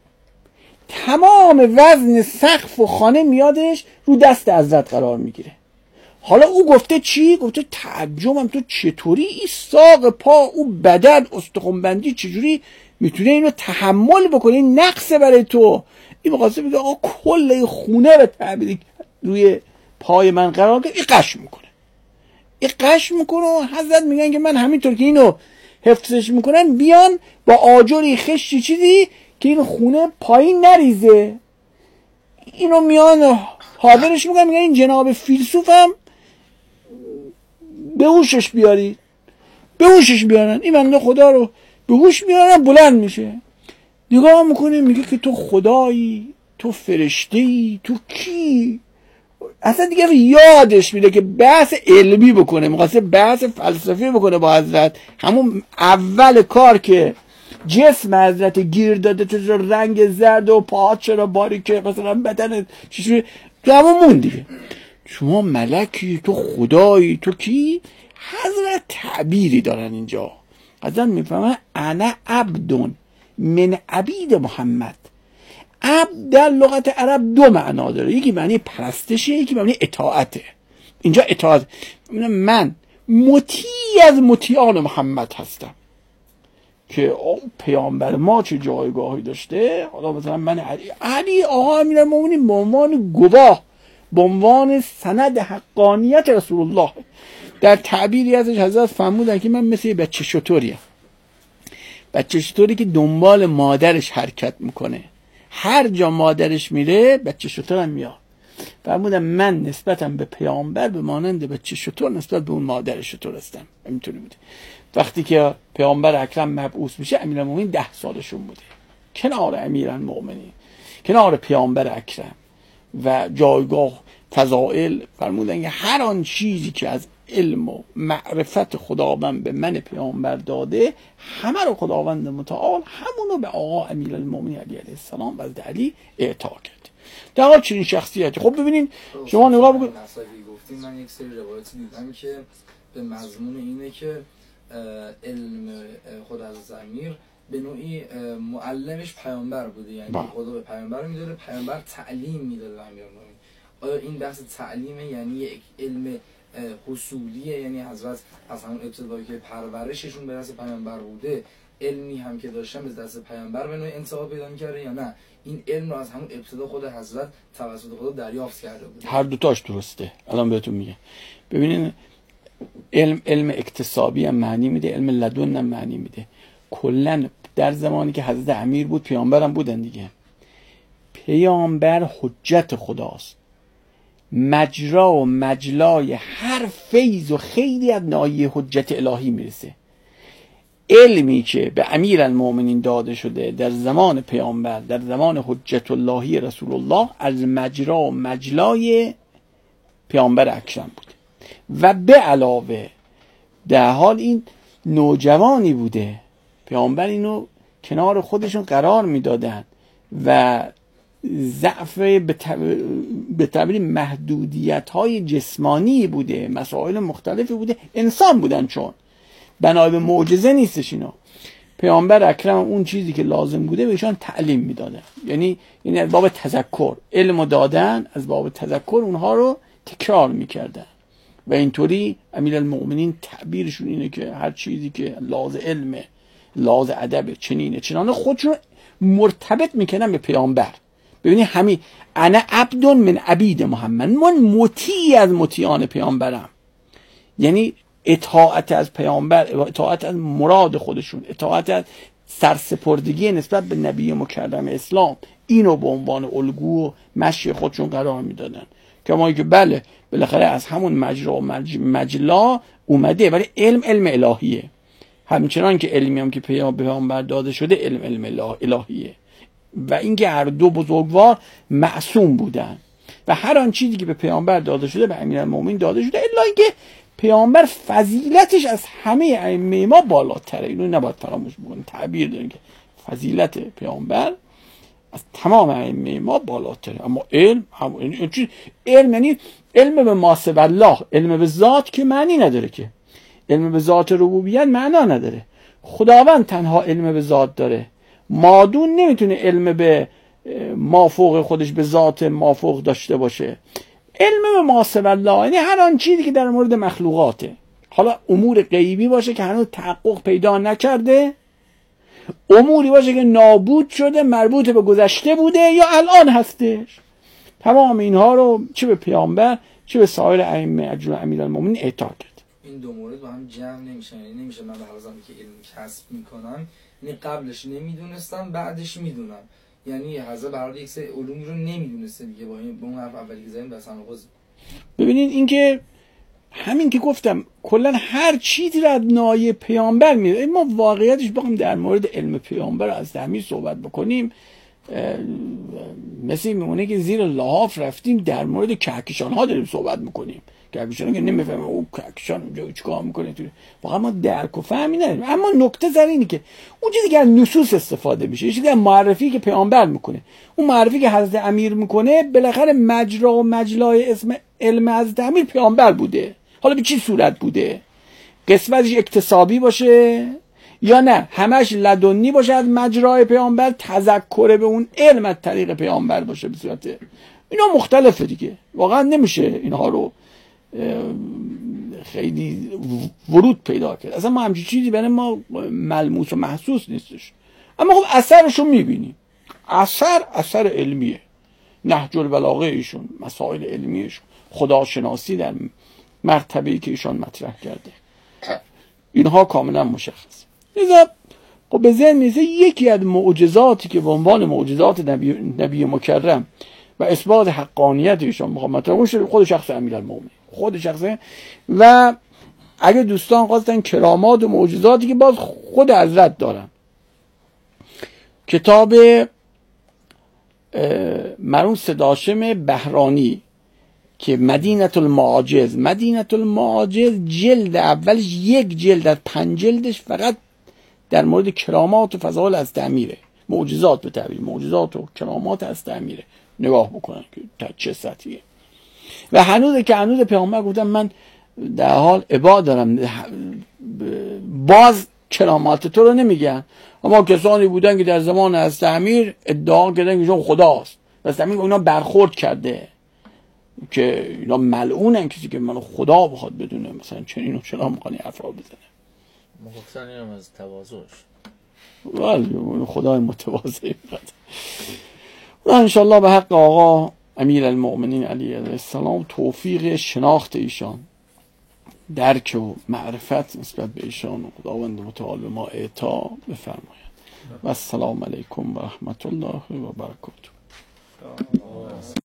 B: تمام وزن سقف و خانه میادش رو دست حضرت قرار میگیره. حالا او گفته چی؟ گفته تعجبم تو چطوری این ساق پا، او بدن، استخوان‌بندی چجوری میتونه اینو تحمل بکنه؟ این نقصه برای تو. این مقاسه میگه آقا کل خونه به تعبیر روی پای من قرار کرد. این قش میکنه این قش میکنه و حضرت میگن که من همینطور که اینو حفظش میکنن بیان با آجری خشتی چیزی که این خونه پایین نریزه، اینو میان حاضرش میکنن، میگن این جناب فیلسوف هم به هوشش بیارید، به هوشش بیارن. این بنده خدا رو به هوش میارن، بلند میشه نگاه میکنه میگه که تو خدایی، تو فرشته‌ای، تو کی؟ اصلا دیگه یادش میده که بحث علمی بکنه، میخواسته بحث فلسفی بکنه با حضرت. همون اول کار که جسم حضرت گیر داده تو رنگ زرد و پاهات چرا باریکه، مثلا بدن چیزی تو همون مون دیگه. شما ملکی، تو خدایی، تو کی؟ حضرت تعبیری دارن اینجا. حضرت میفهمه انا عبدون من عبید محمد. عبد در لغت عرب دو معنا داره، یکی معنی پرستشه، یکی معنی اطاعته. اینجا اطاعت، من مطیع از مطیعان محمد هستم که پیامبر ما چه جایگاهی داشته. حالا مثلا من علی علی آقا امیرالمومنین به عنوان گواه، به عنوان سند حقانیت رسول الله، در تعبیری ازش حضرت فرمودن که من مثل بچه شتریم، بچه شتری که دنبال مادرش حرکت میکنه، هر جا مادرش میره بچه شتر هم میاد. فرمودن من نسبتم به پیامبر به مانند بچه شتر نسبت به اون مادر شتر هستم. همینطوری بوده. وقتی که پیامبر اکرم مبعوث میشه امیرالمومنین ده سالشون بوده کنار امیرالمومنین، کنار پیامبر اکرم و جایگاه فضائل. فرمودن که هر آن چیزی که از علم و معرفت خداوند به من پیامبر داده همه رو خداوند متعال همونو به آقا امیرالمومنین علی علیه السلام و از علی اعطا کرد. در حال چنین شخصیتی. خب ببینین شما نگاه بکنید،
C: گفتین من یک سری روایتی دیدم که به مضمون اینه که علم خود حضرت امیر به نوعی معلمش پیامبر بوده، یعنی با. خدا به پیامبر رو میداره، پیامبر تعلیم میداده به امیرالمومنین. آیا این بحث تعلیمه، یعنی یک علم حصولیه، یعنی حضرت از همون ابتدایی که پرورششون به دست پیامبر بوده علمی هم که داشتن به دست پیامبر به نوعی انتها پیدا می‌کرده، یا نه این علم رو از همون ابتدا خود حضرت توسط خدا دریافت کرده بوده؟
B: هر دو تاش درسته. الان بهتون میگم. ببینین علم علم اکتسابی هم معنی میده، علم لدن هم معنی میده. کلا در زمانی که حضرت امیر بود پیامبر هم بودن دیگه. پیامبر حجت خداست، مجرا و مجلای هر فیض و خیلی از ناحیه حجت الهی میرسه. علمی که به امیرالمومنین داده شده در زمان پیامبر، در زمان حجت اللهی رسول الله، از مجرا و مجلای پیامبر اکرم بود و به علاوه در حال این نوجوانی بوده پیامبر اینو کنار خودشون قرار میدادن و ضعف به تعبیر محدودیت های جسمانی بوده، مسائل مختلفی بوده، انسان بودن، چون بنای به معجزه نیستش اینا. پیامبر اکرم اون چیزی که لازم بوده بهشان تعلیم میدادن. یعنی یعنی از باب تذکر علم دادن، از باب تذکر اونها رو تکرار میکردن و اینطوری امیرالمؤمنین تعبیرشون اینه که هر چیزی که لازم علمه، لازم ادب، چنینه چنانه، خودشون مرتبط میکنن به پیامبر. ببینید همین انا عبد من عبید محمد، من مطیع از مطیعان پیامبرم. یعنی اطاعت از پیامبر، اطاعت از مراد خودشون، اطاعت از سرسپردگی نسبت به نبی مکرم اسلام، اینو به عنوان الگو و مشی خودشون قرار میدادن. کما که بله بالاخره از همون مجرا و مج... مجلا اومده، ولی علم علم الهیه. همچنان که علمی هم که پیامبر داده شده علم علم الهیه و اینکه هر دو بزرگوار معصوم بودن و هر آن چیزی که به پیامبر داده شده به امیرالمومنین داده شده، الا اینکه پیامبر فضیلتش از همه ائمه ما بالاتره. اینو نباید فراموش بکنیم. تعبیر داریم که فضیلت پیامبر از تمام ائمه ما بالاتره. اما علم هم... علم یعنی علم به ما سوی الله، علم به ذات که معنی نداره، که علم به ذات ربوبیت معنا نداره. خداوند تنها علم به ذات داره. مادون نمیتونه علم به مافوق خودش به ذات مافوق داشته باشه. علم به ما سوی الله یعنی هر آن چیزی که در مورد مخلوقاته، حالا امور غیبی باشه که هنوز تحقق پیدا نکرده، اموری باشه که نابود شده، مربوط به گذشته بوده یا الان هستش، تمام اینها رو چه به پیامبر چه به سایر ائمه اجمع امیرالمومنین اعطا کرد.
C: این دو مورد با هم جمع نمیشن. یعنی نمیشه من به حوزه‌ای که علم کسب میکنم یعنی قبلش نمیدونستم بعدش میدونم. یعنی حضرت برای یک سری علومی رو نمیدونسته دیگه. با این به اون حرف اولی که زدیم بس تناقض.
B: ببینید اینکه همین که گفتم کلا هر چیزی رو از نایه پیامبر میره. ما واقعیتش بخوام در مورد علم پیامبر از تعمیر صحبت بکنیم، مثل میمونه که زیر لحاف رفتیم در مورد کهکشان ها داریم صحبت میکنیم. کهکشان که نمیفهمه او کهکشان اونجا چیکار میکنه، واقعا ما درک و فهمی نداریم. اما نکته سر اینه که اون چیزی که از نصوص استفاده میشه، چیزی از معرفی که پیامبر میکنه، اون معرفی که حضرت امیر میکنه، بالاخره مجرا و مجلای اسم علم حضرت امیر پیامبر بوده. حالا به چی صورت بوده؟ قسمتش اکتسابی باشه یا نه همش لدنی باشه از مجرای پیامبر، تذکر به اون علم از طریق پیامبر باشه به صورت. اینا مختلفه دیگه. واقعا نمیشه اینها رو خیلی ورود پیدا کرد. اصلا ما همچین چیزی برای ما ملموس و محسوس نیستش. اما خب اثرشو میبینیم. اثر اثر علمیه. نهج البلاغه ایشون، مسائل علمیشون، خداشناسی در مرتبه‌ای که ایشان مطرح کرده، اینها کاملا مشخص. لذا خب به ذهن میرسه یکی از معجزاتی که به عنوان معجزات نبی, نبی مکرم و اثبات حقانیت ایشان مطرح شده، خود شخص امیرالمومنین، خود شخصه. و اگه دوستان خواستن کرامات و معجزاتی که باز خود حضرت دارن، کتاب مرحوم صداشم بهرانی که مدینه المعاجز، مدینه المعاجز جلد اولش یک جلد از پنج جلدش فقط در مورد کرامات و فضائل از تعمیره، معجزات به تعبیر معجزات و کرامات از تعمیره. نگاه بکنن که چه سطحیه. و هنوز که هنوز پیامبر گفتن من در حال عباد دارم، باز کرامات تو رو نمیگن. اما کسانی بودن که در زمان از تعمیر ادعا کردن که خداست و از تعمیر اینا برخورد کرده که اینا ملعونن، کسی که منو خدا بخواد بدونه مثلا چنین و چنان میخوانی حرفا بزنه.
D: مختصر اینم از تواضعش.
B: ولی خدای متواضع میخواد. و انشالله به حق آقا امیرالمؤمنین علیه السلام توفیق شناخت ایشان، درک و معرفت نسبت به ایشان و خداوند متعال به ما اعطا بفرماید. و السلام علیکم و رحمت الله و برکاته.